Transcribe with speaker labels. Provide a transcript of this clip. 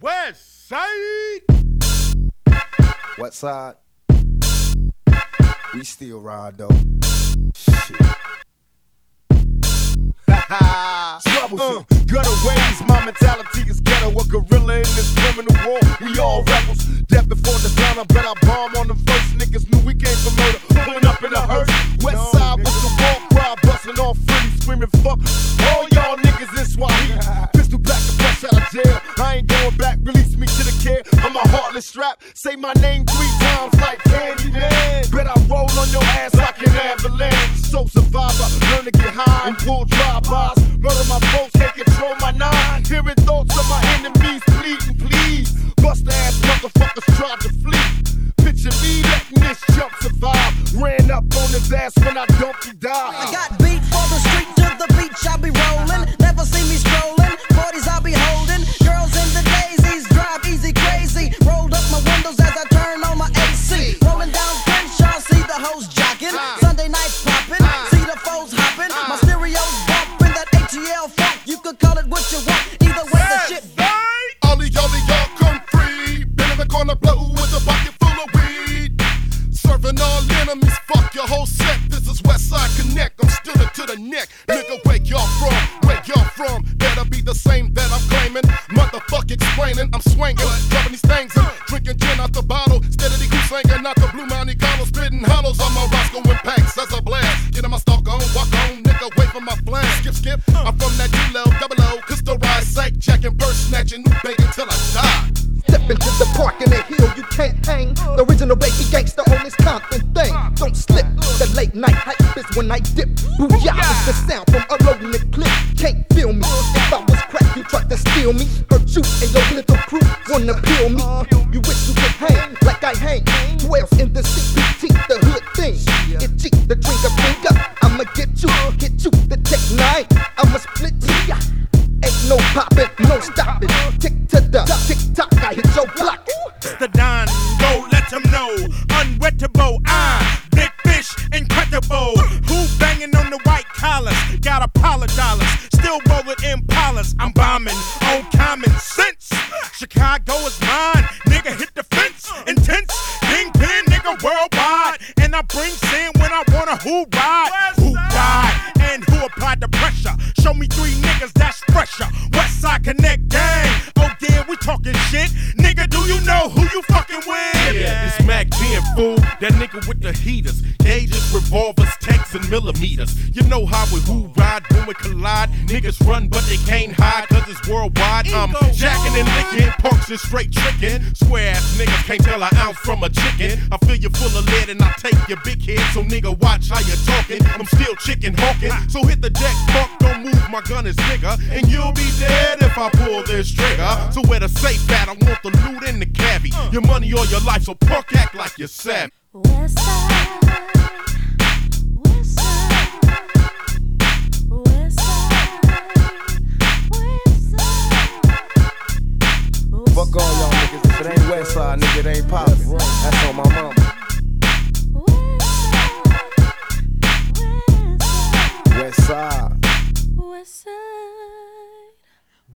Speaker 1: West Side.
Speaker 2: What side? We still ride though. Shit.
Speaker 1: Troublesome, gutter ways, my mentality is ghetto. A gorilla in this criminal war, we all rebels. Death before dishonor, but I bomb on them first. Niggas knew we came from murder, pulling up in a hearse. West side with the war cry, busting off frilly, screaming fuck all y'all niggas in Swahili. Pistol back and fresh out of jail, I ain't going back, release me to the care. I'm a heartless strap, say my name 3 times like Candyman. Bet I roll on your ass like an avalanche. So survivor, learn to get high and pull drive-bys. Murder my folks, can't control my nine. Hearing thoughts of my enemies, pleading, please. Bust ass motherfuckers tried to flee. Picture me letting this chump survive. Ran up on his ass when I dumped, he died.
Speaker 3: I got beat for the street, to the beach I be rolling. Never see me strolling, 40s I be holding. Girls in the daisies, drive easy crazy. Rolled up my windows as I turn on my AC. Rolling down Crenshaw, see the hoes jocking. Sunday nights popping, see the foes hopping. My stereo's bumping that ATL funk. You could call it what you want, either way the shit.
Speaker 1: Ollie, y'all come free. Been in the corner, blow with a pocket full of weed. Serving all enemies, fuck your whole set. This is Westside Connect, I'm still to the neck. Nigga, where y'all from? Better be the same that I'm claiming. Motherfuck explaining, I'm swinging, dropping these things and drinking gin out the bottle. Steadily singing out the Blue Monte Carlo, spitting hollows on my Roscoe impacts as a blast. Get in my stalk on, walk on, nigga, wait for my flank. Skip, I'm from that D-Low, double O, Crystal Rise, Sack, jacking, purse snatching, new bacon till I die.
Speaker 4: Step into the park in the hill, you can't hang. The original baby gangster on this Compton thing. Don't slip, the late night hype is when I dip. Booyah is the sound from unloading the clip. Can't feel me, if I was crack you tried to steal me. Hurt you and your little crew wanna peel me. You wish you could hang like I hang. 12 in the CPT, the hood thing. Itchy, the drink a finger. I'ma get you, the Tech 9. I'ma split ya. Ain't no poppin', no stoppin'. Tick to the tick-tock, I hit your block.
Speaker 1: It's the Don, go let them know. Unwettable, big fish, incredible. Who banging on the white collars? Got Apollo dollars, still rolling Impalas. I'm bombing on common sense. Chicago is mine, nigga hit the fence. Intense, kingpin, nigga worldwide. And I bring sin when I wanna who ride, and who applied the pressure. Show me 3 niggas that's fresher. Westside Connect gang. Oh yeah, we talking shit. Nigga, do you know who you fucking with? Yeah, it's Mac 10, fool. That nigga with the heaters, gauges, revolvers, tanks, and millimeters. You know how we who ride when we collide. Niggas run, but they can't hide, cause it's worldwide. I'm jacking and licking, punks and straight tricking. Square ass niggas can't tell an ounce from a chicken. I fill you full of lead and I take your big head. So nigga, watch how you talking. I'm still chicken hawking. So hit the deck, fuck, don't move, my gun is bigger. And you'll be dead if I pull this trigger. So where the safe at, I want the loot in the cabbie. Your money or your life, so punk act like you're savvy.
Speaker 5: Westside, Westside, Westside.
Speaker 2: Fuck all y'all niggas. If it ain't Westside, nigga, it ain't poppin'. That's on my mama. Westside.
Speaker 5: Westside.